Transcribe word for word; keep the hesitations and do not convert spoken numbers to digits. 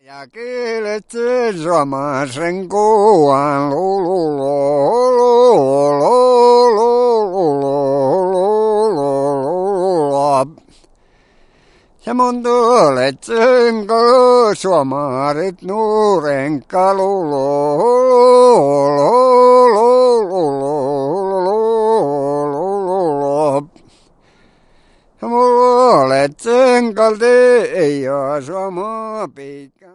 Ja kieletse suomaisen kuvan ja mun tuolet senko suomarit nuuren ja mulla olet sen kalti ei oo suomaa piikka.